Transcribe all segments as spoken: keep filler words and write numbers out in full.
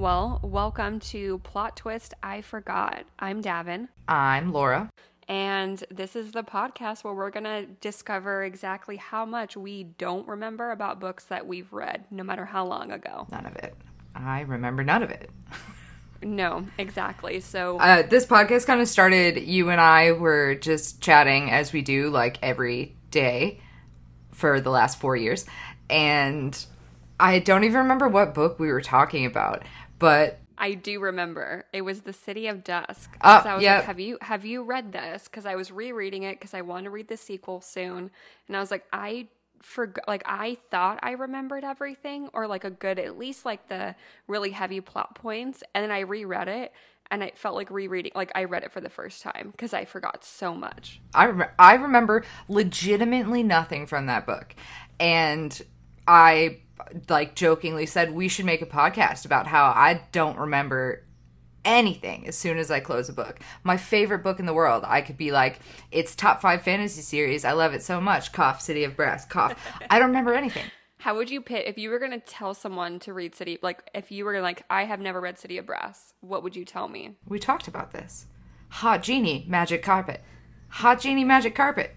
Well, welcome to Plot Twist I Forgot. I'm Davin. I'm Laura. And this is the podcast where we're going to discover exactly how much we don't remember about books that we've read, no matter how long ago. None of it. I remember none of it. No, exactly. So uh, this podcast kind of started, you and I were just chatting as we do like every day for the last four years. And I don't even remember what book we were talking about, but I do remember. It was The City of Dusk. Oh, so I was yep. like, have you have you read this? Because I was rereading it because I want to read the sequel soon. And I was like, I forgot, like I thought I remembered everything, or like a good, at least like the really heavy plot points. And then I reread it and it felt like rereading, like I read it for the first time because I forgot so much. I, rem- I remember legitimately nothing from that book. And I like jokingly said we should make a podcast about how I don't remember anything as soon as I close a book. My favorite book in the world, I could be like, it's top five fantasy series. I love it so much. Cough, City of Brass. Cough. I don't remember anything. How would you pit if you were going to tell someone to read City, like if you were like, I have never read City of Brass, what would you tell me? We talked about this. Hot genie, magic carpet. Hot genie, magic carpet.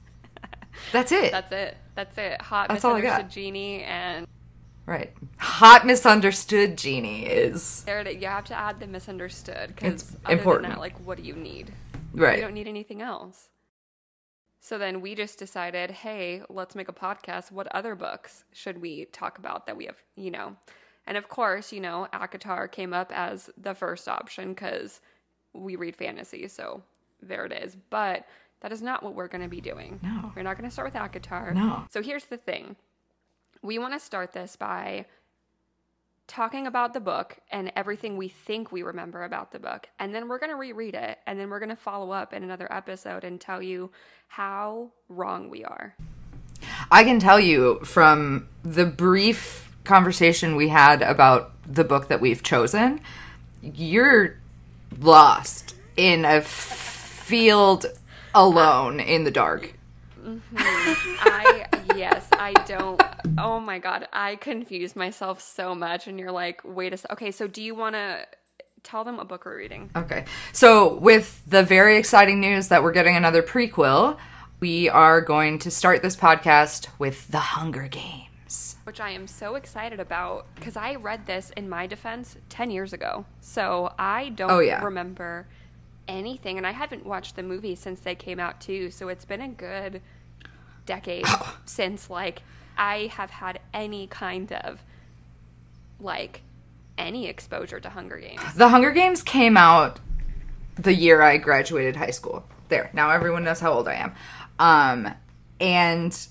That's it. That's it. That's it. Hot That's all I misunderstood got. genie and... Right. Hot misunderstood genie is... There it is. You have to add the misunderstood because It's other important. than that, like, what do you need? Right. You don't need anything else. So then we just decided, hey, let's make a podcast. What other books should we talk about that we have, you know? And of course, you know, ACOTAR came up as the first option because we read fantasy. So there it is. But that is not what we're going to be doing. No. We're not going to start with ACOTAR. No. So here's the thing. We want to start this by talking about the book and everything we think we remember about the book. And then we're going to reread it. And then we're going to follow up in another episode and tell you how wrong we are. I can tell you from the brief conversation we had about the book that we've chosen, you're lost in a field alone in the dark. Mm-hmm. I, yes, I don't, oh my God, I confuse myself so much. And you're like, wait a second. Okay, so do you want to tell them what book we're reading? Okay. So with the very exciting news that we're getting another prequel, we are going to start this podcast with The Hunger Games. Which I am so excited about because I read this, in my defense, ten years ago. So I don't Oh, yeah. remember anything. And I haven't watched the movie since they came out too. So it's been a good decade since like I have had any kind of like any exposure to Hunger Games. The Hunger Games came out the year I graduated high school. There. Now everyone knows how old I am. Um, and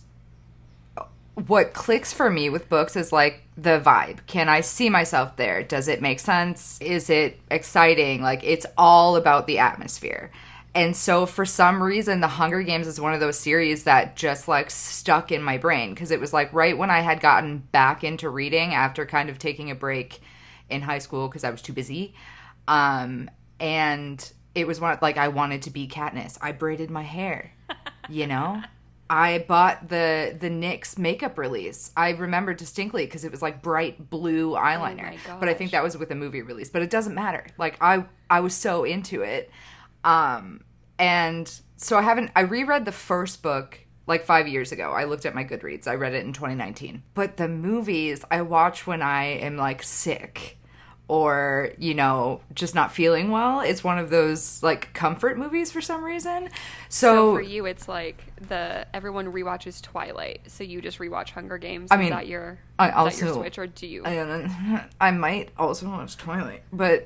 what clicks for me with books is like the vibe. Can I see myself there? Does it make sense? Is it exciting? Like it's all about the atmosphere. And so for some reason, The Hunger Games is one of those series that just like stuck in my brain because it was like right when I had gotten back into reading after kind of taking a break in high school because I was too busy. Um, and it was one like I wanted to be Katniss. I braided my hair, you know? I bought the the N Y X makeup release. I remember distinctly because it was like bright blue eyeliner. Oh but I think that was with a movie release. But it doesn't matter. Like I I was so into it. Um, and so I haven't, I reread the first book like five years ago. I looked at my Goodreads. I read it in twenty nineteen. But the movies I watch when I am like sick or, you know, just not feeling well. It's one of those like comfort movies for some reason. So, So for you, it's like the everyone rewatches Twilight, so you just rewatch Hunger Games. I Is mean, that your, I is also, that your switch, or do you? I, I might also watch Twilight, but...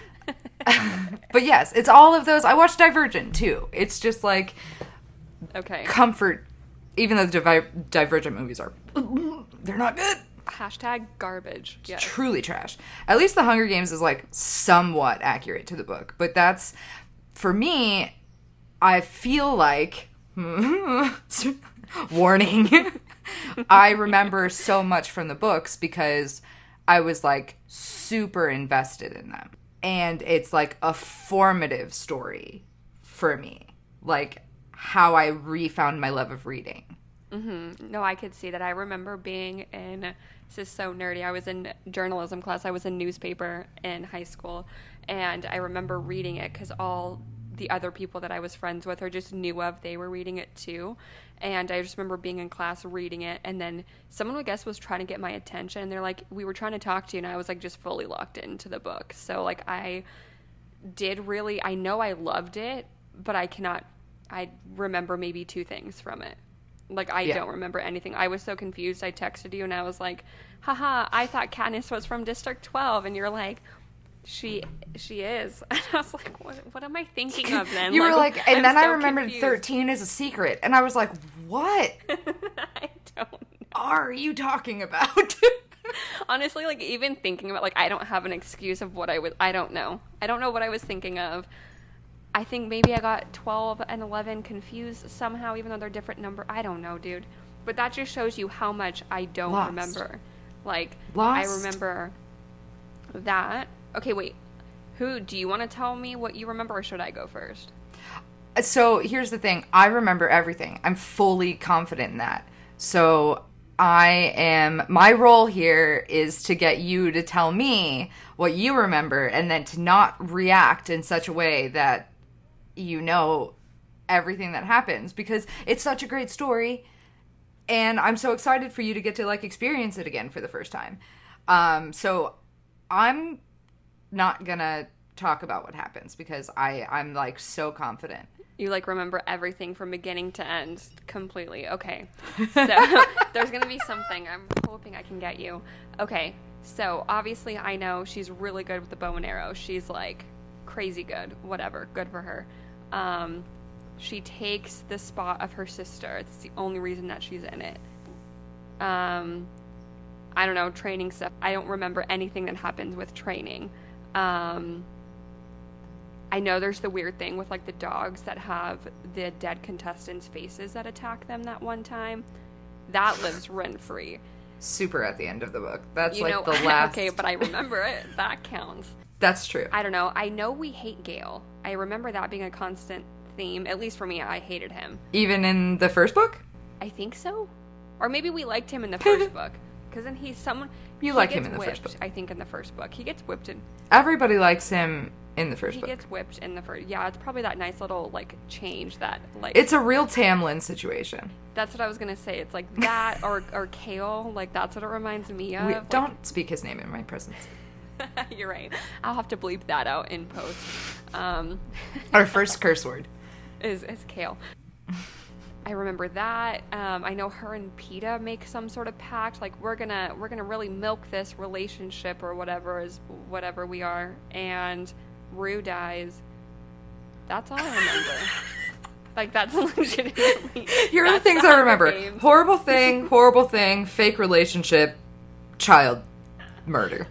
but yes, it's all of those. I watch Divergent too. It's just like Okay. comfort, even though the Divi- Divergent movies are, they're not good. Hashtag garbage. Yes. Truly trash. At least The Hunger Games is like somewhat accurate to the book. But that's, for me, I feel like, warning, I remember so much from the books because I was like super invested in them. And it's like a formative story for me. Like how I refound my love of reading. Mm-hmm. No, I could see that. I remember being in, this is so nerdy, I was in journalism class. I was in newspaper in high school. And I remember reading it because all the other people that I was friends with or just knew of, they were reading it too. And I just remember being in class reading it. And then someone, I guess, was trying to get my attention. They're like, we were trying to talk to you. And I was like, just fully locked into the book. So like I did really, I know I loved it, but I cannot, I remember maybe two things from it. Like, I yeah. don't remember anything. I was so confused. I texted you and I was like, haha, I thought Katniss was from District twelve. And you're like, she she is. And I was like, what, what am I thinking of then? You like, were like, and I'm then so I remembered confused. thirteen is a secret. And I was like, what I don't know. are you talking about? Honestly, like, even thinking about, like, I don't have an excuse of what I was, I don't know. I don't know what I was thinking of. I think maybe I got twelve and eleven confused somehow, even though they're different number. I don't know, dude. But that just shows you how much I don't Lost. remember. Like, Lost. I remember that. Okay, wait. Who, do you want to tell me what you remember, or should I go first? So here's the thing. I remember everything. I'm fully confident in that. So I am, my role here is to get you to tell me what you remember and then to not react in such a way that you know everything that happens, because it's such a great story and I'm so excited for you to get to like experience it again for the first time. Um, so I'm not gonna talk about what happens because I, I'm like so confident. You like remember everything from beginning to end completely. Okay. So there's going to be something. I'm hoping I can get you. Okay. So obviously I know she's really good with the bow and arrow. She's like crazy good. Whatever. Good for her. Um, she takes the spot of her sister. It's the only reason that she's in it. Um, I don't know, training stuff. I don't remember anything that happens with training. Um... I know there's the weird thing with, like, the dogs that have the dead contestants' faces that attack them that one time. That lives rent-free. Super at the end of the book. That's, you like, know, the last... Okay, but I remember it. That counts. That's true. I don't know. I know we hate Gale. I remember that being a constant theme. At least for me, I hated him. Even in the first book? I think so. Or maybe we liked him in the first book. Because then he's someone... You he like him in the whipped, first book. I think in the first book. He gets whipped in... Everybody likes him... in the first he book. He gets whipped in the first... Yeah, it's probably that nice little, like, change that, like... It's a real Tamlin situation. That's what I was going to say. It's like that or, or Kale. Like, that's what it reminds me of. We, like, don't speak his name in my presence. You're right. I'll have to bleep that out in post. Um, Our first curse word. Is, is Kale. I remember that. Um, I know her and Peeta make some sort of pact. Like, we're gonna we're gonna really milk this relationship or whatever is whatever we are. And Rue dies. That's all I remember. Like, that's legitimately... Here are the things I remember. Games. Horrible thing, horrible thing, fake relationship, child murder.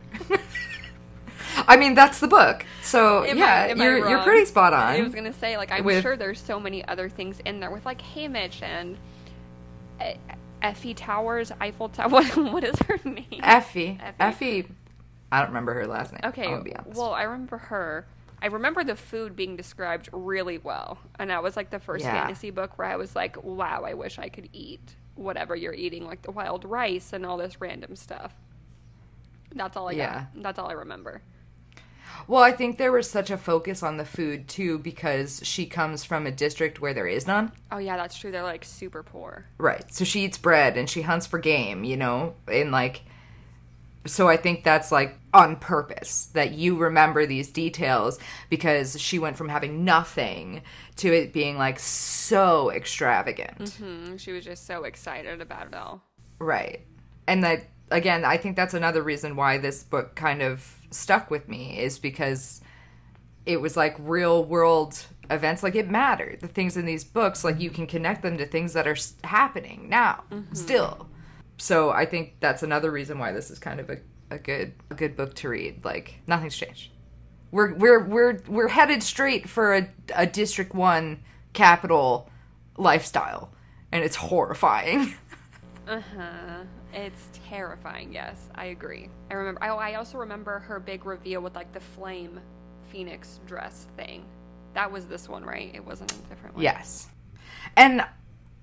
I mean, that's the book. So, am yeah, I, you're you're pretty spot on. I was going to say, like, I'm with, sure there's so many other things in there with, like, Haymitch and uh, Effie Towers, Eiffel Tower. What, what is her name? Effie. Effie. Effie. I don't remember her last name. Okay, I'll be honest. Well, I remember her. I remember the food being described really well. And that was, like, the first yeah. fantasy book where I was like, wow, I wish I could eat whatever you're eating, like the wild rice and all this random stuff. That's all I yeah. got. That's all I remember. Well, I think there was such a focus on the food, too, because she comes from a district where there is none. Oh, yeah, that's true. They're, like, super poor. Right. So she eats bread and she hunts for game, you know? And, like... So I think that's, like, on purpose, that you remember these details because she went from having nothing to it being, like, so extravagant. Mm-hmm. She was just so excited about it all. Right. And that, again, I think that's another reason why this book kind of stuck with me, is because it was, like, real-world events. Like, it mattered. The things in these books, like, you can connect them to things that are happening now, mm-hmm. still. So I think that's another reason why this is kind of a, a good a good book to read. Like, nothing's changed. We're we're we're we're headed straight for a, a District One capital lifestyle, and it's horrifying. Uh huh. It's terrifying. Yes, I agree. I remember. I, I also remember her big reveal with like the flame phoenix dress thing. That was this one, right? It wasn't a different one. Yes, and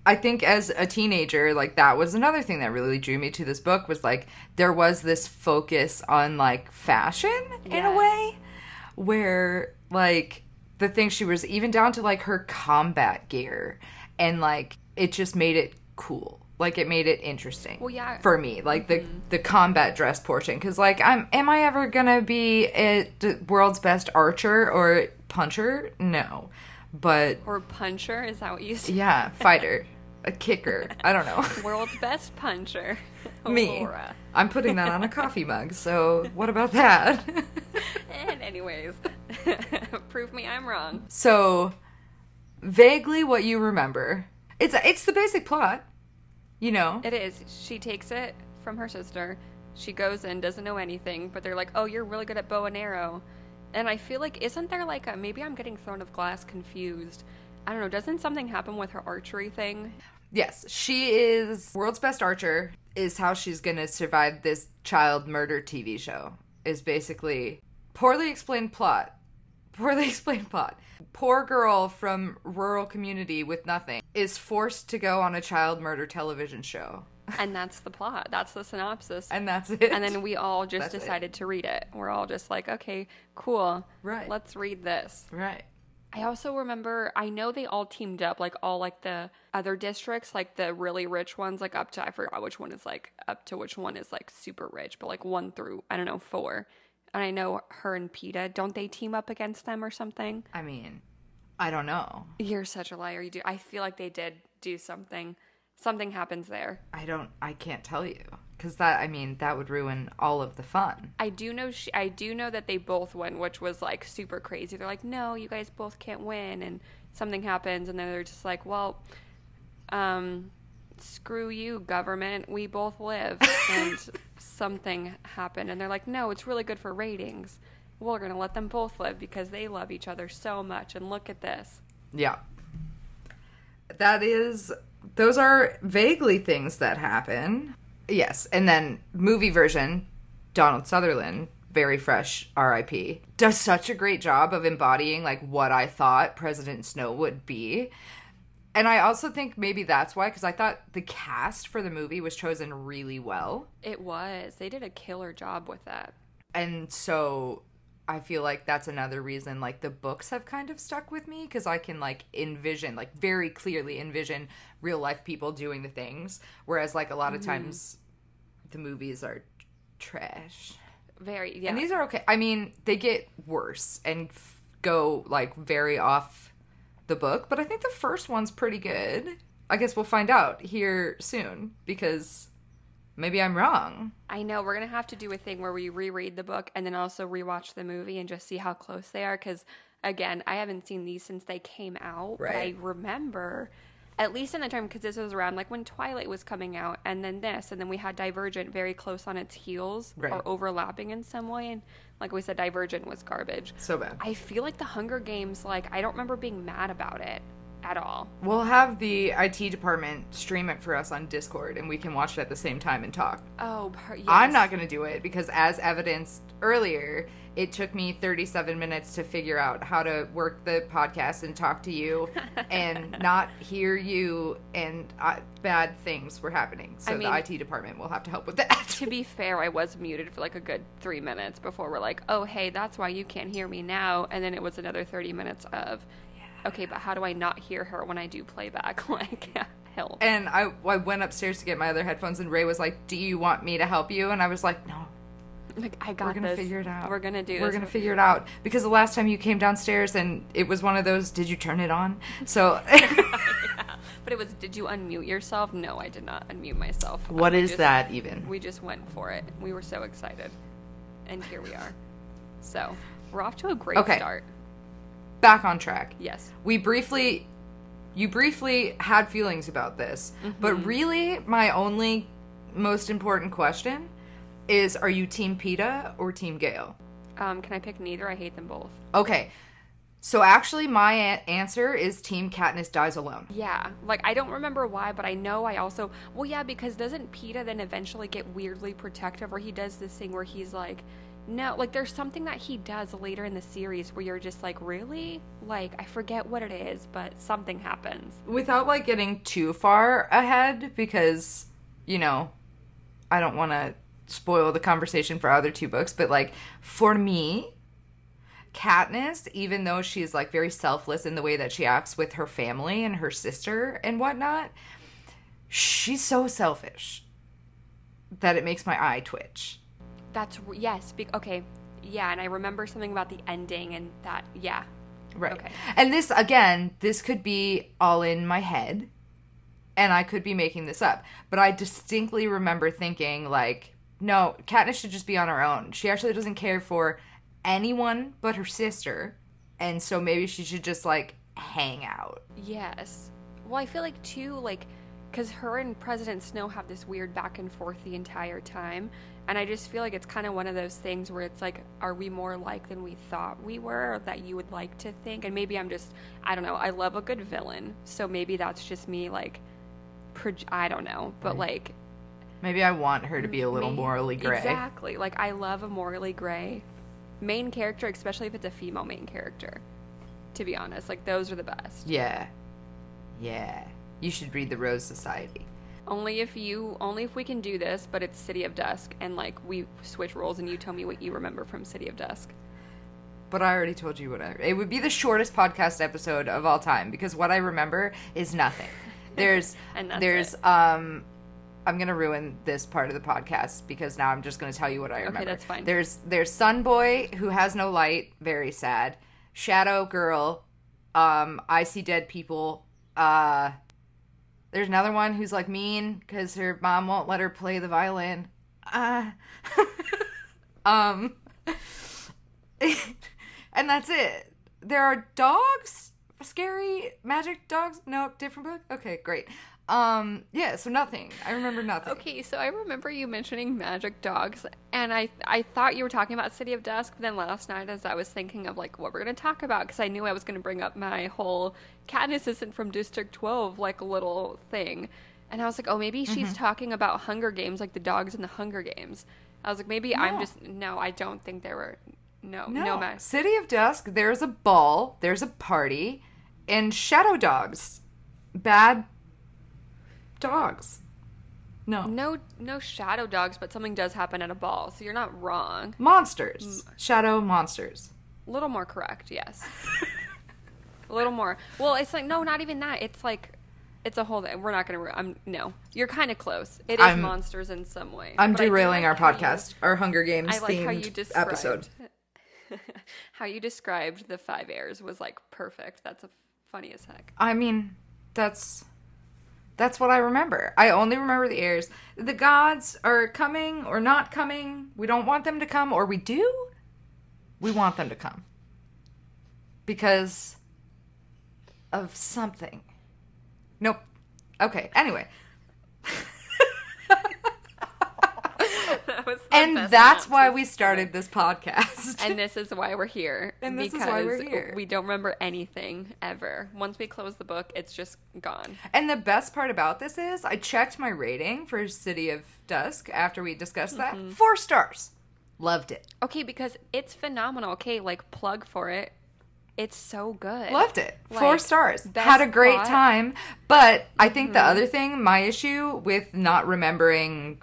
I think as a teenager, like, that was another thing that really drew me to this book, was like there was this focus on like fashion in Yes. a way, where like the thing she was, even down to like her combat gear, and like it just made it cool. Like, it made it interesting. Well, yeah. For me, like the the combat dress portion, because like I'm, am I ever gonna be a the world's best archer or puncher? No, but Or puncher, is that what you said? yeah, fighter, a kicker. I don't know. World's best puncher. Me. Laura. I'm putting that on a coffee mug. So what about that? And anyways, prove me I'm wrong. So vaguely, what you remember? It's it's the basic plot. You know, It is. She takes it from her sister. She goes in, doesn't know anything, but they're like, oh, you're really good at bow and arrow. And I feel like, isn't there like a, maybe I'm getting Throne of Glass confused. I don't know, doesn't something happen with her archery thing? yes, she is world's best archer. Is how she's gonna survive this child murder T V show. Is basically poorly explained plot. Poorly explained plot. Poor girl from rural community with nothing is forced to go on a child murder television show. And that's the plot. That's the synopsis. And that's it. And then we all just That's it. decided to read it. We're all just like, okay, cool. Right. Let's read this. Right. I also remember, I know they all teamed up, like all like the other districts, like the really rich ones, like up to, I forgot which one is like, up to which one is like super rich, but like one through, I don't know, four. And I know her and PETA, don't they team up against them or something? I mean, I don't know. You're such a liar. You do. I feel like they did do something. Something happens there. I don't, I can't tell you. Because that, I mean, that would ruin all of the fun. I do know she, I do know that they both win, which was like super crazy. They're like, no, you guys both can't win, and something happens, and then they're just like, well, um, screw you, government. We both live, and something happened, and they're like, no, it's really good for ratings. We're gonna let them both live because they love each other so much, and look at this. Yeah. That is, those are vaguely things that happen. Yes, and then movie version, Donald Sutherland, very fresh R I P, does such a great job of embodying like what I thought President Snow would be. And I also think maybe that's why, because I thought the cast for the movie was chosen really well. It was. They did a killer job with that. And so I feel like that's another reason, like, the books have kind of stuck with me, because I can, like, envision, like, very clearly envision real-life people doing the things, whereas, like, a lot of times the movies are trash. Very, yeah. And these are okay. I mean, they get worse and f- go, like, very off the book, but I think the first one's pretty good. I guess we'll find out here soon, because maybe I'm wrong. I know, we're going to have to do a thing where we reread the book and then also rewatch the movie and just see how close they are, because, again, I haven't seen these since they came out, Right. but I remember, at least in the term, because this was around, like, when Twilight was coming out, and then this, and then we had Divergent very close on its heels, Right. or overlapping in some way, and like we said, Divergent was garbage. So bad. I feel like the Hunger Games, like, I don't remember being mad about it at all. We'll have the I T department stream it for us on Discord, and we can watch it at the same time and talk. Oh, per- yes. I'm not going to do it, because as evidenced earlier, it took me thirty-seven minutes to figure out how to work the podcast and talk to you and not hear you, and uh, bad things were happening. So I mean, the I T department will have to help with that. To be fair, I was muted for like a good three minutes before we're like, oh, hey, that's why you can't hear me now. And then it was another thirty minutes of, okay, but how do I not hear her when I do playback? Like, yeah, help. And I, I went upstairs to get my other headphones, and Ray was like, do you want me to help you? And I was like, no. Like, I got We're gonna this. figure it out. We're gonna do We're this. gonna figure it out, because the last time you came downstairs and it was one of those, did you turn it on? So Yeah. But it was, did you unmute yourself? No, I did not unmute myself. what We is just- that even? We just went for it. We were so excited. And here we are. So, we're off to a great Okay. start. Back on track. Yes. We briefly, you briefly had feelings about this, but really my only most important question is, are you Team PETA or Team Gale? Um, can I pick neither? I hate them both. Okay, so actually my a- answer is Team Katniss dies alone. Yeah, like, I don't remember why, but I know I also, well, yeah, because doesn't PETA then eventually get weirdly protective, or he does this thing where he's like, No, like there's something that he does later in the series where you're just like, really? Like, I forget what it is, but something happens. Without like getting too far ahead, because, you know, I don't want to spoil the conversation for other two books, but like for me, Katniss, even though she's like very selfless in the way that she acts with her family and her sister and whatnot, she's so selfish that it makes my eye twitch. That's, yes, be, okay, yeah, and I remember something about the ending and that, yeah. Right. Okay. And this, again, this could be all in my head, and I could be making this up, but I distinctly remember thinking, like, no, Katniss should just be on her own. She actually doesn't care for anyone but her sister, and so maybe she should just, like, hang out. Yes. Well, I feel like, too, like, because her and President Snow have this weird back and forth the entire time, and I just feel like it's kind of one of those things where it's like, are we more alike than we thought we were, or that you would like to think? And maybe I'm just, I don't know, I love a good villain, so maybe that's just me, like, pro- I don't know, but, right. like... Maybe I want her to be a little me, morally gray. Exactly. Like, I love a morally gray main character, especially if it's a female main character, to be honest. Like, those are the best. Yeah. Yeah. You should read The Rose Society. Only if you, only if we can do this, but it's City of Dusk, and, like, we switch roles and you tell me what you remember from City of Dusk. But I already told you what I... It would be the shortest podcast episode of all time, because what I remember is nothing. There's... and that's There's, it. um... I'm going to ruin this part of the podcast, because now I'm just going to tell you what I remember. Okay, that's fine. There's, there's Sun Boy, who has no light, very sad. Shadow Girl, um, I See Dead People, uh... There's another one who's, like, mean because her mom won't let her play the violin. Uh, um, and that's it. There are dogs? Scary magic dogs? No, different book? Okay, great. Um, yeah, so nothing. I remember nothing. Okay, so I remember you mentioning magic dogs, and I I thought you were talking about City of Dusk, but then last night as I was thinking of, like, what we're going to talk about, because I knew I was going to bring up my whole Katniss isn't from District twelve, like, little thing, and I was like, oh, maybe she's mm-hmm. talking about Hunger Games, like the dogs in the Hunger Games. I was like, maybe no. I'm just, no, I don't think there were, no, no, no ma- City of Dusk, there's a ball, there's a party, and shadow dogs. Bad dogs. No. No no shadow dogs, but something does happen at a ball, so you're not wrong. Monsters. M- shadow monsters. A little more correct, yes. A little more. Well, it's like, no, not even that. It's like, it's a whole thing. We're not going to, I'm, no. You're kind of close. It is I'm, monsters in some way. I'm derailing like our podcast, you, our Hunger Games I like themed how you episode. How you described the five heirs was, like, perfect. That's a funny as heck. I mean, that's... That's what I remember. I only remember the heirs. The gods are coming or not coming. We don't want them to come, or we do. We want them to come. Because of something. Nope. Okay, anyway. That was and that's why we started this podcast. And this is why we're here. And this is why we're here. We don't remember anything ever. Once we close the book, it's just gone. And the best part about this is I checked my rating for City of Dusk after we discussed that. Mm-hmm. Four stars. Loved it. Okay, because it's phenomenal. Okay, like, plug for it. It's so good. Loved it. Like, Four stars. Had a great plot. time. But I think mm-hmm. the other thing, my issue with not remembering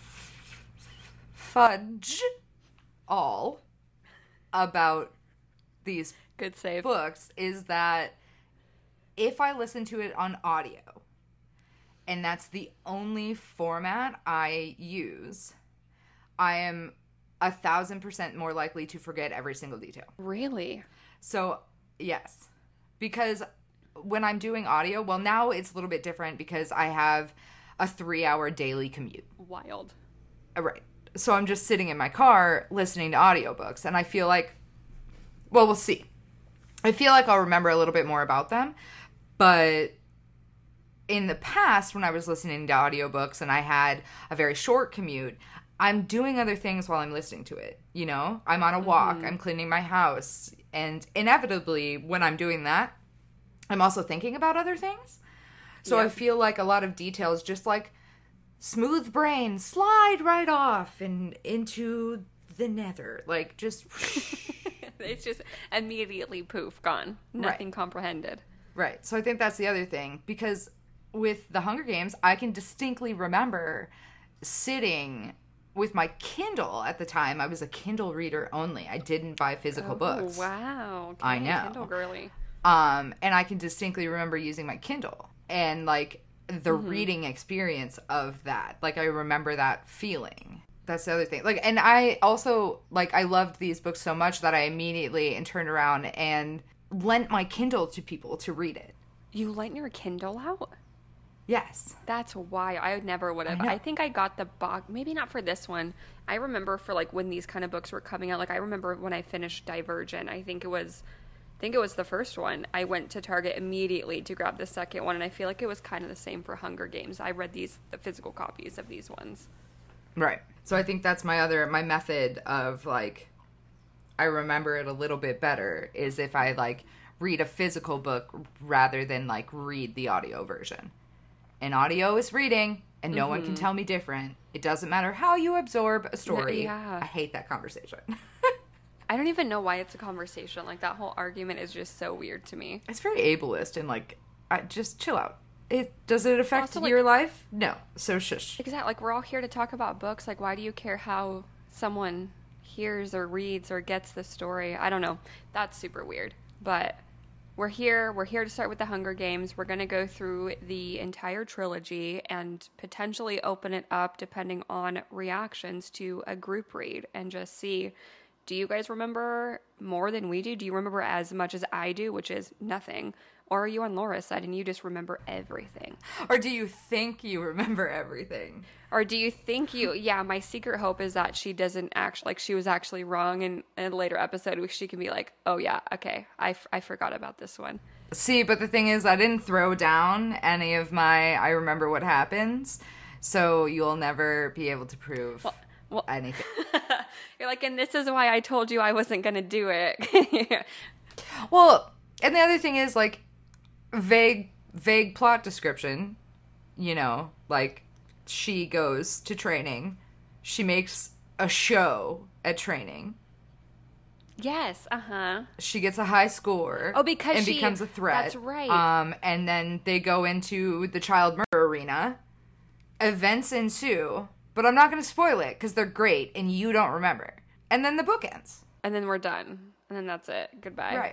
fudge all about these good save books is that if I listen to it on audio, and that's the only format I use, I am a thousand percent more likely to forget every single detail. Really? So, yes. Because when I'm doing audio, well, now it's a little bit different because I have a three-hour daily commute. Wild. Right. So I'm just sitting in my car listening to audiobooks, and I feel like, well, we'll see. I feel like I'll remember a little bit more about them, but in the past, when I was listening to audiobooks and I had a very short commute, I'm doing other things while I'm listening to it, you know? I'm on a walk, mm-hmm. I'm cleaning my house, and inevitably, when I'm doing that, I'm also thinking about other things. So yep. I feel like a lot of details just like smooth brain, slide right off and into the nether. Like, just... It's just immediately poof, gone. Nothing right. comprehended. Right. So I think that's the other thing. Because with the Hunger Games, I can distinctly remember sitting with my Kindle at the time. I was a Kindle reader only. I didn't buy physical oh, books. Wow. Okay. I know. Kindle girly. Um, and I can distinctly remember using my Kindle. And, like, the mm-hmm. reading experience of that. Like, I remember that feeling. That's the other thing. Like, and I also, like, I loved these books so much that I immediately and turned around and lent my Kindle to people to read it. You lent your Kindle out? Yes. That's why I never would have. I, I think I got the box, maybe not for this one. I remember for, like, when these kind of books were coming out. Like, I remember when I finished Divergent. I think it was... I think it was the first one. I went to Target immediately to grab the second one, and I feel like it was kind of the same for Hunger Games. I read these, the physical copies of these ones. Right. So I think that's my other, my method of, like, I remember it a little bit better is if I, like, read a physical book rather than, like, read the audio version. And audio is reading, and no mm-hmm. one can tell me different. It doesn't matter how you absorb a story. Yeah. I hate that conversation. I don't even know why it's a conversation. Like, that whole argument is just so weird to me. It's very ableist and, like, I, just chill out. It Does it affect also, like, your life? No. So shush. Exactly. Like, we're all here to talk about books. Like, why do you care how someone hears or reads or gets the story? I don't know. That's super weird. But we're here. We're here to start with the Hunger Games. We're going to go through the entire trilogy and potentially open it up, depending on reactions, to a group read and just see... Do you guys remember more than we do? Do you remember as much as I do, which is nothing? Or are you on Laura's side and you just remember everything? Or do you think you remember everything? Or do you think you... Yeah, my secret hope is that she doesn't actually... Like, she was actually wrong in, in a later episode where she can be like, oh, yeah, okay, I, f- I forgot about this one. See, but the thing is, I didn't throw down any of my I remember what happens, so you'll never be able to prove... Well, Well, anything. You're like, and this is why I told you I wasn't going to do it. Well, and the other thing is, like, vague, vague plot description. You know, like, she goes to training. She makes a show at training. Yes, uh-huh. She gets a high score. Oh, because and she... becomes a threat. That's right. Um, and then they go into the child murder arena. Events ensue. But I'm not going to spoil it, because they're great, and you don't remember. And then the book ends. And then we're done. And then that's it. Goodbye. Right.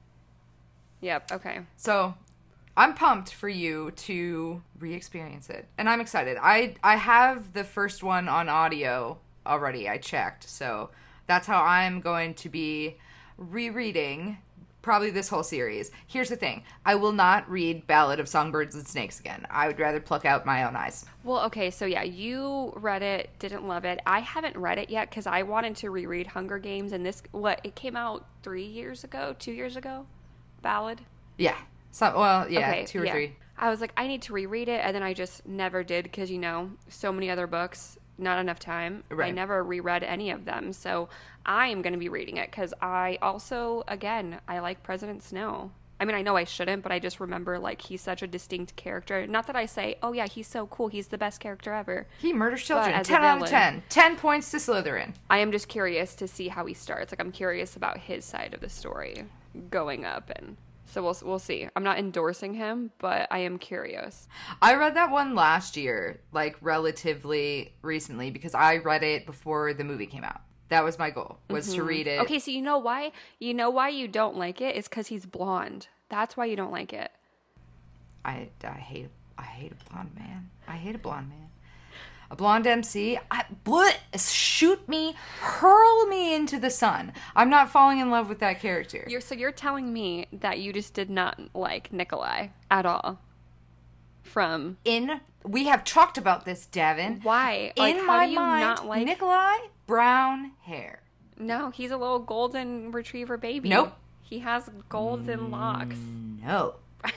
Yep, okay. So, I'm pumped for you to re-experience it. And I'm excited. I, I have the first one on audio already. I checked. So, that's how I'm going to be rereading probably this whole series. Here's the thing. I will not read Ballad of Songbirds and Snakes again. I would rather pluck out my own eyes. Well, okay, so yeah, you read it, didn't love it. I haven't read it yet because I wanted to reread Hunger Games, and this, what, it came out three years ago, two years ago? Ballad? Yeah. So, well, yeah, okay, two or yeah. three. I was like, I need to reread it, and then I just never did because, you know, so many other books, not enough time. Right. I never reread any of them, so I am going to be reading it because I also, again, I like President Snow. I mean, I know I shouldn't, but I just remember, like, he's such a distinct character. Not that I say, oh, yeah, he's so cool. He's the best character ever. He murders children. ten out of ten. ten points to Slytherin. I am just curious to see how he starts. Like, I'm curious about his side of the story going up, and so we'll we'll see. I'm not endorsing him, but I am curious. I read that one last year, like, relatively recently, because I read it before the movie came out. That was my goal, was mm-hmm. to read it. Okay, so you know why? You know why you don't like it? It's because he's blonde. That's why you don't like it. I, I hate I hate a blonde man. I hate a blonde man. A blonde M C, I, bleh, shoot me, hurl me into the sun. I'm not falling in love with that character. You're so you're telling me that you just did not like Nikolai at all. From in we have talked about this, Devin. Why? In like, how my do you mind, not like Nikolai, brown hair. No, he's a little golden retriever baby. Nope. He has golden locks. No.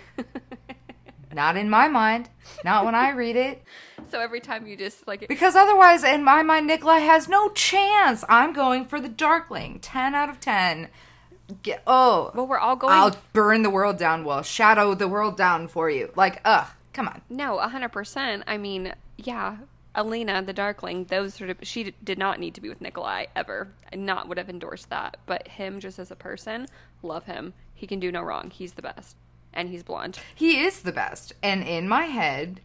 Not in my mind. Not when I read it. So every time you just like... Because otherwise, in my mind, Nikolai has no chance. I'm going for the Darkling. ten out of ten. Get, oh. Well, we're all going... I'll burn the world down. Well, shadow the world down for you. Like, ugh. Come on. No, one hundred percent. I mean, yeah. Alina, the Darkling, those sort of, she did not need to be with Nikolai ever. I not would have endorsed that. But him just as a person, love him. He can do no wrong. He's the best. And he's blonde. He is the best. And in my head,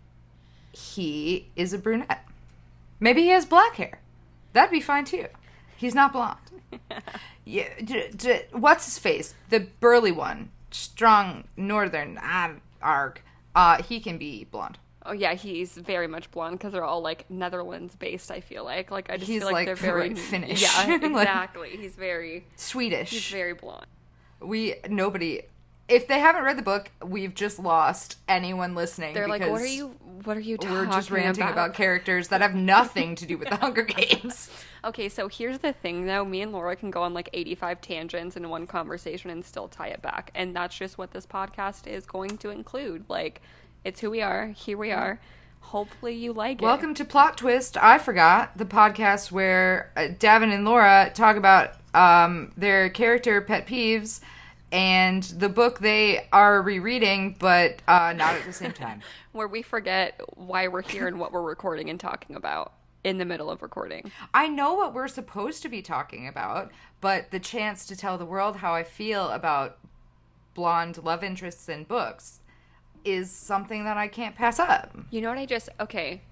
he is a brunette. Maybe he has black hair. That'd be fine too. He's not blonde. yeah, d- d- what's his face? The burly one. Strong northern uh, arc. Uh, he can be blonde. Oh yeah, he's very much blonde because they're all like Netherlands based. I feel like, like I just he's feel like, like they're very like Finnish. Yeah, like, exactly. he's very Swedish. He's very blonde. We nobody. If they haven't read the book, we've just lost anyone listening. They're like, because what are you? What are you talking we're just ranting about? about characters that have nothing to do with the Hunger Games. Okay, so here's the thing, though. Me and Laura can go on like eighty-five tangents in one conversation and still tie it back, and that's just what this podcast is going to include. Like, it's who we are. Here we are. Hopefully you like it. Welcome to Plot Twist, I Forgot, the podcast where uh, Davin and Laura talk about um, their character pet peeves and the book they are rereading, but uh, not at the same time. Where we forget why we're here and what we're recording and talking about in the middle of recording. I know what we're supposed to be talking about, but the chance to tell the world how I feel about blonde love interests in books is something that I can't pass up. You know what I just... Okay.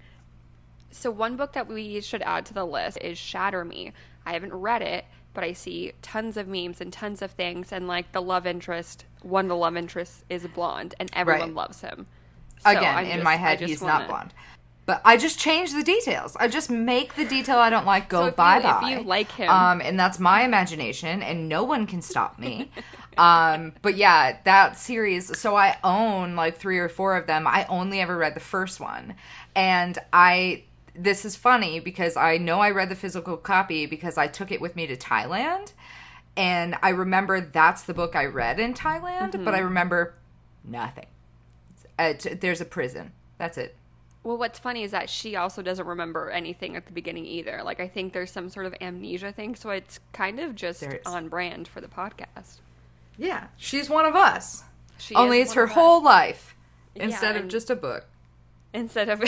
So one book that we should add to the list is Shatter Me. I haven't read it, but I see tons of memes and tons of things, and like the love interest, one of the love interests is blonde, and everyone right. loves him. So Again, I'm in just, my head, he's wanna... not blonde. But I just change the details. I just make the detail I don't like go so if bye-bye. You, if you like him. Um, and that's my imagination, and no one can stop me. um, but yeah, that series, so I own like three or four of them. I only ever read the first one. And I... This is funny because I know I read the physical copy because I took it with me to Thailand. And I remember that's the book I read in Thailand, mm-hmm. but I remember nothing. Uh, t- there's a prison. That's it. Well, what's funny is that she also doesn't remember anything at the beginning either. Like, I think there's some sort of amnesia thing, so it's kind of just on brand for the podcast. Yeah, she's one of us. She Only it's her whole life instead yeah, of just a book. Instead of...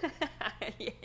Yes.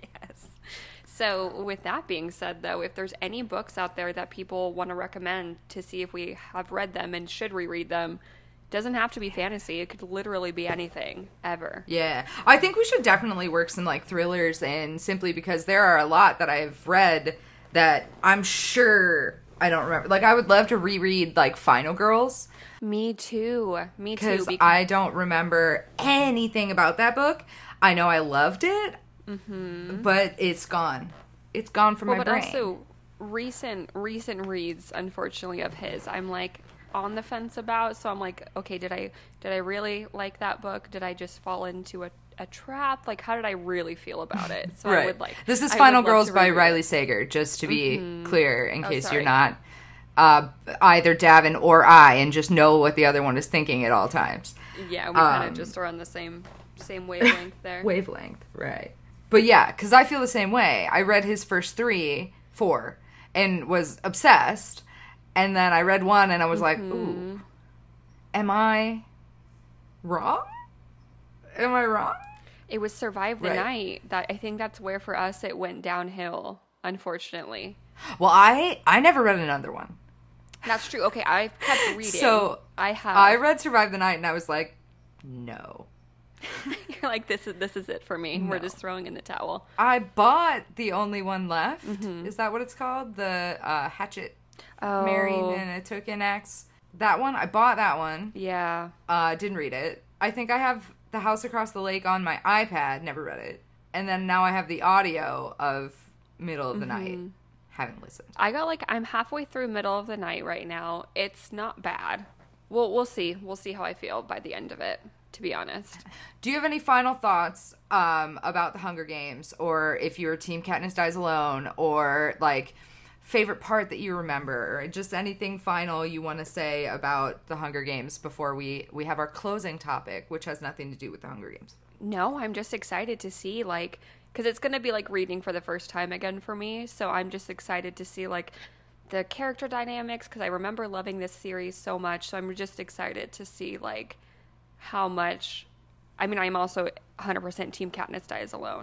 So, with that being said, though, if there's any books out there that people want to recommend to see if we have read them and should reread them, doesn't have to be fantasy. It could literally be anything, ever. Yeah. I think we should definitely work some, like, thrillers in, simply because there are a lot that I've read that I'm sure I don't remember. Like, I would love to reread, like, Final Girls. Me too. Me too. Because I don't remember anything about that book. I know I loved it, mm-hmm. but it's gone. It's gone from well, my but brain. But also, recent, recent reads, unfortunately, of his, I'm, like... on the fence about, so I'm like, okay, did I did I really like that book? Did I just fall into a, a trap? Like, how did I really feel about it? So right. I would like this is I Final Girls by Riley it. Sager, just to be mm-hmm. clear, in oh, case sorry. you're not uh, either Davin or I, and just know what the other one is thinking at all times. Yeah, we kind of um, just are on the same same wavelength there. Wavelength, right? But yeah, because I feel the same way. I read his first three, four, and was obsessed. And then I read one and I was mm-hmm. like, ooh, am I wrong? Am I wrong? It was Survive the right. Night. That I think that's where for us it went downhill, unfortunately. Well, I, I never read another one. That's true. Okay, I kept reading. So I have. I read Survive the Night and I was like, no. You're like, this is this is it for me. No. We're just throwing in the towel. I bought The Only One Left. Mm-hmm. Is that what it's called? The uh, Hatchet oh. Married and I Took an Axe. That one, I bought that one. Yeah. Uh, didn't read it. I think I have The House Across the Lake on my iPad. Never read it. And then now I have the audio of Middle of the mm-hmm. Night. Haven't listened. I got like, I'm halfway through Middle of the Night right now. It's not bad. We'll, we'll see. We'll see how I feel by the end of it, to be honest. Do you have any final thoughts um, about the Hunger Games? Or if you're Team Katniss Dies Alone? Or like... favorite part that you remember, or just anything final you want to say about the Hunger Games before we, we have our closing topic, which has nothing to do with the Hunger Games. No, I'm just excited to see, like, because it's going to be, like, reading for the first time again for me, so I'm just excited to see, like, the character dynamics, because I remember loving this series so much, so I'm just excited to see, like, how much, I mean, I'm also one hundred percent Team Katniss Dies Alone.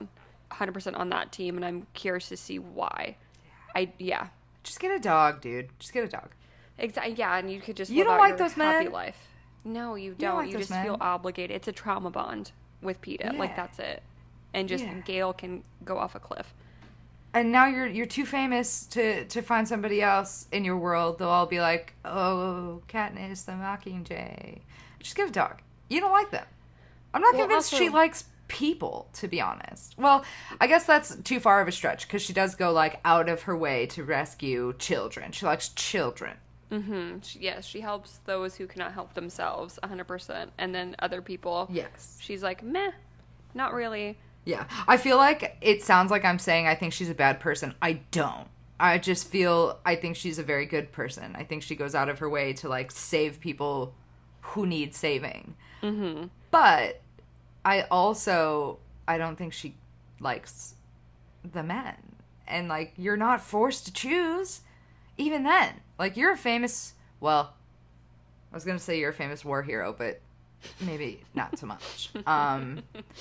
one hundred percent on that team, and I'm curious to see why. I yeah. Just get a dog, dude. Just get a dog. Exactly. Yeah, and you could just You live don't out like your those happy men? life. No, you don't don't. like You, those just feel men? obligated. It's a trauma bond with PETA. Yeah. Like that's it. And just Yeah. Gail can go off a cliff. And now you're you're too famous to, to find somebody else in your world. They'll all be like, oh, Katniss the Mockingjay. Just get a dog. You don't like them. I'm not Well, convinced also- she likes people, to be honest. Well, I guess that's too far of a stretch because she does go like out of her way to rescue children. She likes children. Mm-hmm. She, yes, she helps those who cannot help themselves, one hundred percent. And then other people, Yes. she's like, meh, not really. Yeah. I feel like it sounds like I'm saying I think she's a bad person. I don't. I just feel I think she's a very good person. I think she goes out of her way to like save people who need saving. Mm-hmm. But I also I don't think she likes the men. And like you're not forced to choose. Even then, like you're a famous, well, I was going to say you're a famous war hero, but maybe not so much. Um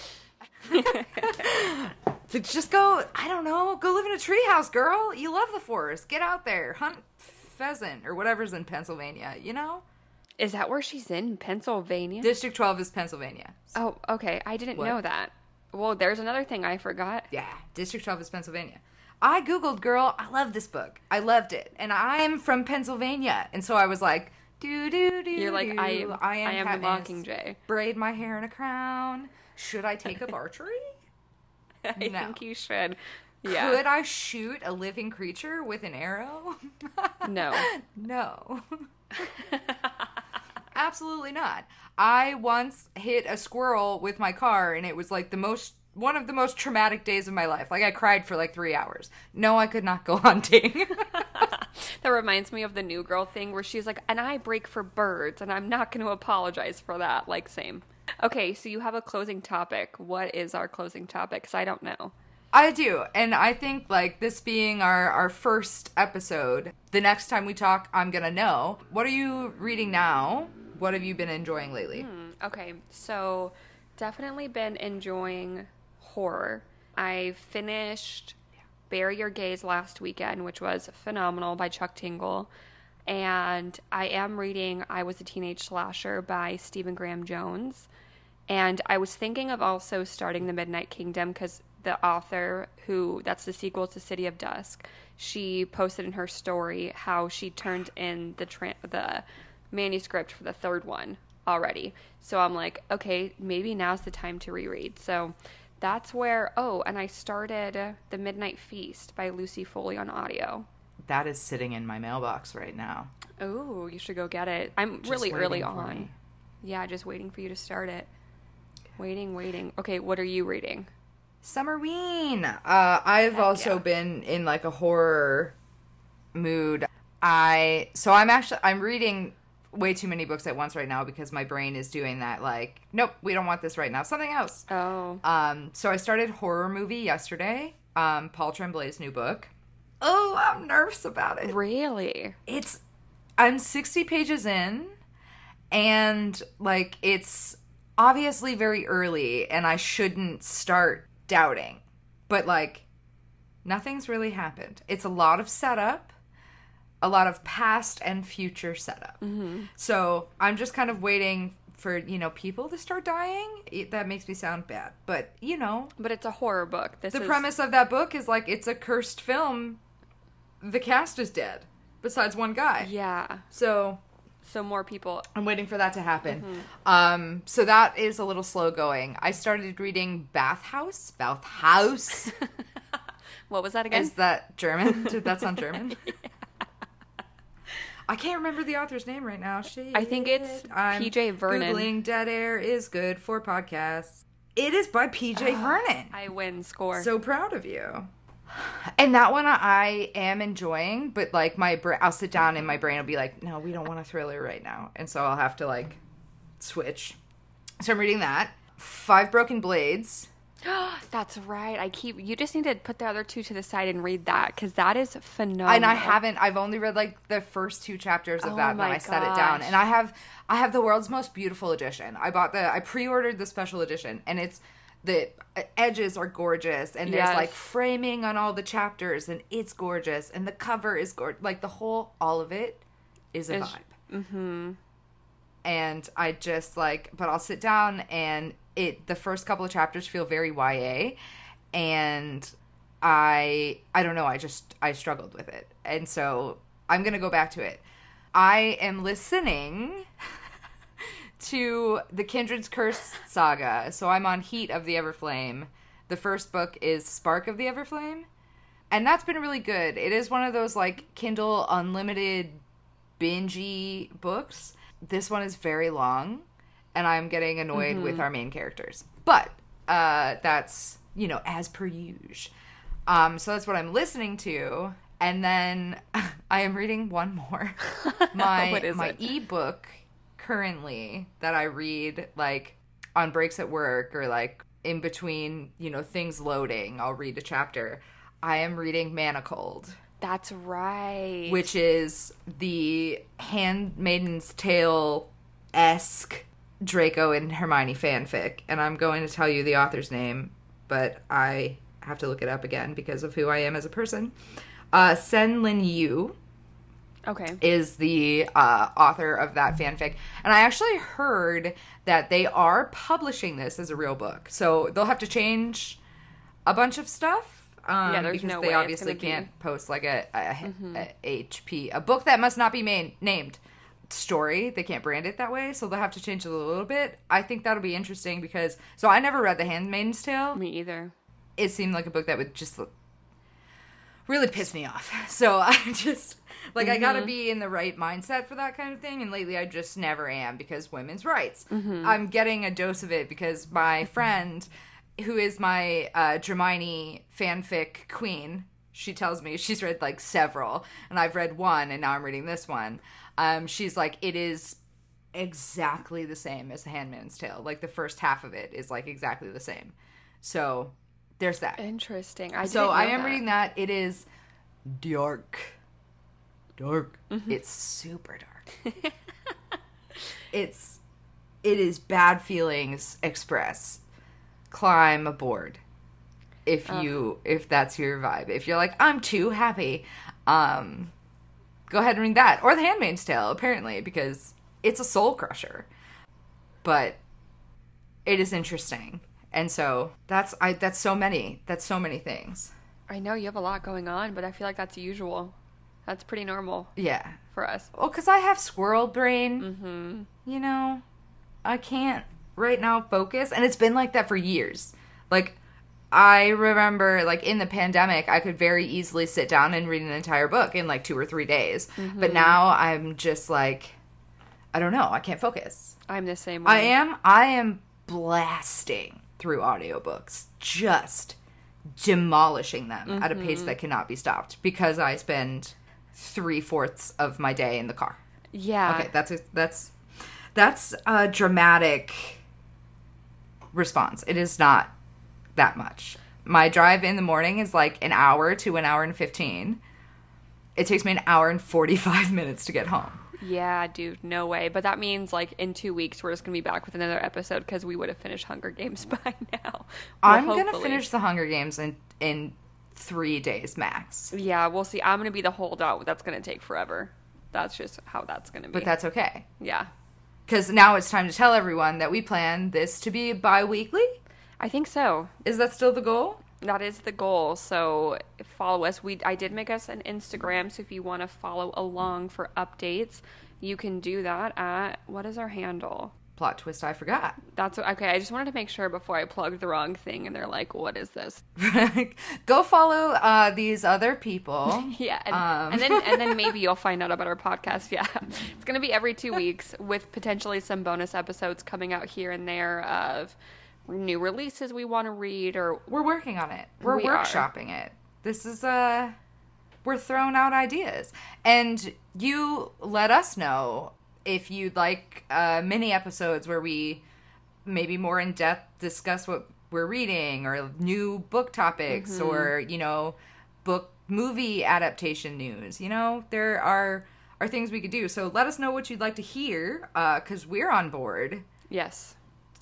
So just go, I don't know, go live in a treehouse, girl. You love the forest. Get out there. Hunt pheasant or whatever's in Pennsylvania, you know? Is that where she's in? Pennsylvania? District twelve is Pennsylvania. Oh, okay. I didn't What? know that. Well, there's another thing I forgot. Yeah, District twelve is Pennsylvania. I Googled, girl, I love this book. I loved it. And I'm from Pennsylvania. And so I was like, do, do, do, You're like, do. I am, I am, I am the Katniss. Mockingjay. Braid my hair in a crown. Should I take up archery? I No. think you should. Yeah. Could I shoot a living creature with an arrow? No. No. Absolutely not. I once hit a squirrel with my car and it was like the most one of the most traumatic days of my life. Like I cried for like three hours. No, I could not go hunting. That reminds me of the New Girl thing where she's like, and I break for birds, and I'm not going to apologize for that. Like, same. Okay, so you have a closing topic. What is our closing topic? Because I don't know. I do. And I think like this being our, our first episode, the next time we talk, I'm going to know. What are you reading now? What have you been enjoying lately? Hmm, okay, so definitely been enjoying horror. I finished Bury Your Gaze last weekend, which was phenomenal, by Chuck Tingle. And I am reading I Was a Teenage Slasher by Stephen Graham Jones. And I was thinking of also starting The Midnight Kingdom because the author, who, that's the sequel to City of Dusk, she posted in her story how she turned in the tra- the manuscript for the third one already. So I'm like, okay, maybe now's the time to reread. So that's where, oh, and I started The Midnight Feast by Lucy Foley on audio. That is sitting in my mailbox right now. Oh, you should go get it. I'm Just really early waiting for on. me. Yeah, just waiting for you to start it. Waiting, waiting. Okay, what are you reading? Summerween. Uh, I've Heck also yeah. been in like a horror mood. I so I'm actually I'm reading way too many books at once right now because my brain is doing that like, nope, we don't want this right now. Something else. Oh. Um, so I started Horror Movie yesterday. Um, Paul Tremblay's new book. Oh, I'm nervous about it. Really? It's I'm sixty pages in and like it's obviously very early and I shouldn't start doubting. But like nothing's really happened. It's a lot of setup, a lot of past and future setup. Mm-hmm. So I'm just kind of waiting for, you know, people to start dying. It, that makes me sound bad. But, you know, But it's a horror book. This the is... premise of that book is like it's a cursed film. The cast is dead, besides one guy. Yeah. So So more people... I'm waiting for that to happen. Mm-hmm. Um, so that is a little slow going. I started reading Bathhouse. Bathhouse. What was that again? Is that German? Did that sound German? I can't remember the author's name right now. Shit. I think it's I'm P J Vernon. Googling Dead Air is good for podcasts. It is by P J Vernon. I win. Score. So proud of you. And that one I am enjoying, but like my brain, I'll sit down and my brain will be like, no, we don't want a thriller right now. And so I'll have to like switch. So I'm reading that. Five Broken Blades. That's right. I keep... You just need to put the other two to the side and read that, because that is phenomenal. And I haven't, I've only read like the first two chapters of Oh that and then my I set it down. gosh. And I have, I have the world's most beautiful edition. I bought the, I pre-ordered the special edition and it's the edges are gorgeous, and there's Yes. like framing on all the chapters, and it's gorgeous, and the cover is gorgeous. Like the whole, all of it is a It's- vibe. Mm-hmm. And I just like, but I'll sit down, and it, the first couple of chapters feel very Y A, and I, I don't know, I just, I struggled with it. And so I'm going to go back to it. I am listening to the Kindred's Curse saga. So I'm on Heat of the Everflame. The first book is Spark of the Everflame. And that's been really good. It is one of those like Kindle Unlimited bingey books. This one is very long, and I'm getting annoyed Mm-hmm. with our main characters. But uh, that's, you know, as per usual. Um, so that's what I'm listening to. And then I am reading one more. My What is my it? ebook currently that I read like on breaks at work or like in between, you know, things loading, I'll read a chapter. I am reading Manacled, That's right. which is the Handmaid's Tale-esque Draco and Hermione fanfic. And I'm going to tell you the author's name, but I have to look it up again because of who I am as a person. Uh, Sen Lin Yu Okay. is the uh, author of that fanfic. And I actually heard that they are publishing this as a real book. So they'll have to change a bunch of stuff. Um, Yeah, there's because no they way it's obviously gonna be- can't post like a, a, a H P, a book that must not be main, named story. They can't brand it that way. So they'll have to change it a little bit. I think that'll be interesting because, so I never read The Handmaid's Tale. Me either. It seemed like a book that would just really piss me off. So I just, like, I gotta be in the right mindset for that kind of thing. And lately I just never am because women's rights. I'm getting a dose of it because my friend, who is my uh, Hermione fanfic queen, she tells me she's read like several, and I've read one, and now I'm reading this one. Um, she's like, it is exactly the same as The Handmaid's Tale. Like the first half of it is like exactly the same. So there's that. Interesting. I So didn't I know am that. reading that. It is dark. Dark. It's super dark. it's it is bad feelings express. Climb aboard. If you if that's your vibe. If you're like, I'm too happy, um go ahead and read that. Or The Handmaid's Tale, apparently, because it's a soul crusher. But it is interesting. And so that's I that's so many. That's so many things. I know you have a lot going on, but I feel like that's usual. That's pretty normal Yeah. for us. Well, because I have squirrel brain. Mm-hmm. You know, I can't right now focus. And it's been like that for years. Like, I remember, like, in the pandemic, I could very easily sit down and read an entire book in, like, two or three days. But now I'm just, like, I don't know. I can't focus. I'm the same way. I am, I am blasting through audiobooks. Just demolishing them at a pace that cannot be stopped. Because I spend three-fourths of my day in the car. Yeah. Okay, that's a, that's that's a dramatic response. It is not that much. My drive in the morning is like an hour to an hour and fifteen. It takes me an hour and forty-five minutes to get home. Yeah, dude, no way. But that means, like, in two weeks, we're just going to be back with another episode because we would have finished Hunger Games by now. Well, I'm going to hopefully. finish the Hunger Games in, in three days max. Yeah, we'll see. I'm going to be the holdout. That's going to take forever. That's just how that's going to be. But that's okay. Yeah. Because now it's time to tell everyone that we plan this to be bi-weekly. I think so. Is that still the goal? That is the goal. So follow us. We I did make us an Instagram, so if you want to follow along for updates, you can do that at, what is our handle? Plot twist, I forgot. That's okay. I just wanted to make sure before I plugged the wrong thing, and they're like, "What is this?" Go follow uh, these other people. Yeah, and, Um. and then and then maybe you'll find out about our podcast. Yeah, it's gonna be every two weeks with potentially some bonus episodes coming out here and there of new releases we want to read, or We're working on it. We're We are. workshopping it. This is uh we're throwing out ideas. And you let us know if you'd like uh mini episodes where we maybe more in depth discuss what we're reading or new book topics Mm-hmm. or, you know, book movie adaptation news. You know, there are are things we could do. So let us know what you'd like to hear uh cuz we're on board yes,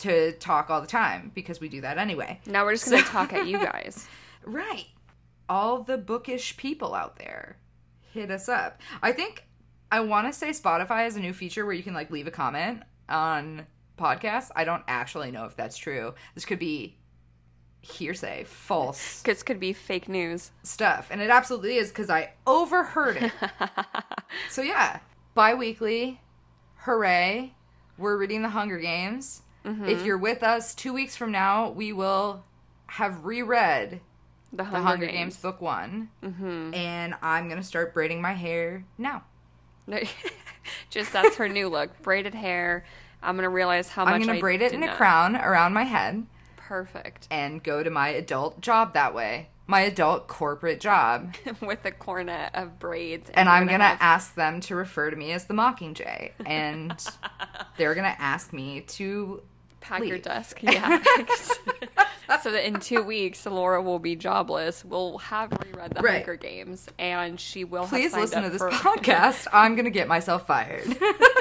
to talk all the time because we do that anyway. Now we're just going to talk at you guys. Right. All the bookish people out there, hit us up. I think, I want to say Spotify has a new feature where you can, like, leave a comment on podcasts. I don't actually know if that's true. This could be hearsay, false. This could be fake news. Stuff. And it absolutely is because I overheard it. So, yeah. Bi-weekly. Hooray. We're reading The Hunger Games. Mm-hmm. If you're with us two weeks from now, we will have reread The Hunger, the Hunger Games. Games book one. Mm-hmm. And I'm going to start braiding my hair now. Just, that's her new look. Braided hair. I'm going to realize how much I'm going to braid it in a not. crown around my head. Perfect. And go to my adult job that way. My adult corporate job. With a cornet of braids. And, and I'm going to have... ask them to refer to me as the Mockingjay. And they're going to ask me to pack leave. your desk. Yeah. So that in two weeks, Laura will be jobless. We'll have reread the right. Hunger Games. And she will Please have signed listen to this for... podcast. I'm going to get myself fired.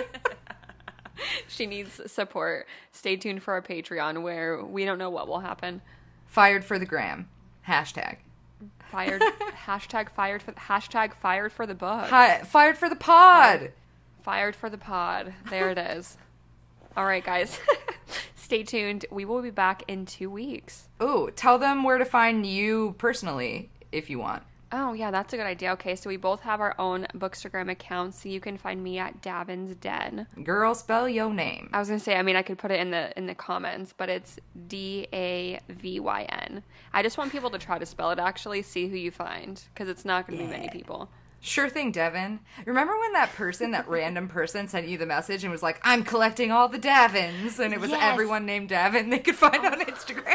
She needs support. Stay tuned for our Patreon where we don't know what will happen. Fired for the gram. Hashtag. Fired. hashtag fired for hashtag fired for the book. Hi, fired for the pod. Fired for the pod. There it is. All right, guys. Stay tuned. We will be back in two weeks. Ooh, tell them where to find you personally if you want. Oh, yeah, that's a good idea. Okay, so we both have our own Bookstagram accounts, so you can find me at Davin's Den. Girl, spell your name. I was gonna say, I mean, I could put it in the in the comments, but it's D A V Y N. I just want people to try to spell it, actually, see who you find, because it's not gonna yeah. be many people. Sure thing, Devin. Remember when that person, that random person, sent you the message and was like, I'm collecting all the Davins, and it was yes. everyone named Davin they could find on Instagram?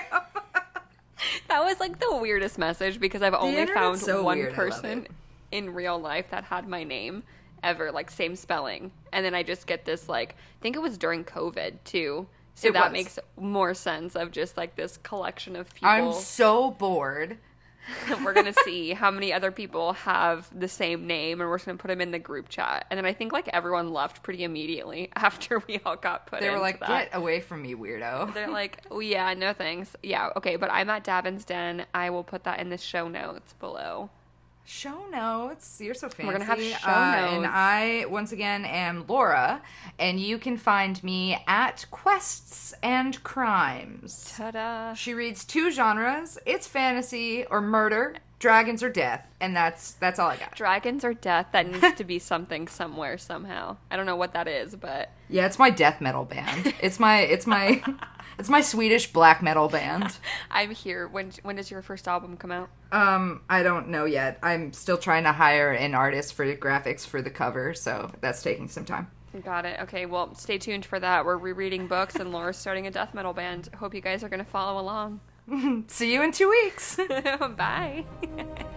That was like the weirdest message because I've only found so one weird. person in real life that had my name ever, like same spelling. And then I just get this like, I think it was during COVID too. So it that was. makes more sense of just like this collection of people. I'm so bored. We're going to see how many other people have the same name and we're just going to put them in the group chat. And then I think like everyone left pretty immediately after we all got put in. They were like, that. get away from me, weirdo. They're like, oh yeah, no thanks. Yeah, okay, but I'm at Davin's Den. I will put that in the show notes below. Show notes. You're so fancy. We're going to have show uh, notes. And I, once again, am Laura, and you can find me at Quests and Crimes. Ta-da. She reads two genres. It's fantasy or murder, dragons or death, and that's that's all I got. Dragons or death, that needs to be something somewhere somehow. I don't know what that is, but... Yeah, it's my death metal band. It's my, it's my, it's my Swedish black metal band. I'm here. When when does your first album come out? Um, I don't know yet. I'm still trying to hire an artist for the graphics for the cover, so that's taking some time. Got it. Okay, well, stay tuned for that. We're rereading books, and Laura's starting a death metal band. Hope you guys are going to follow along. See you in two weeks. Bye.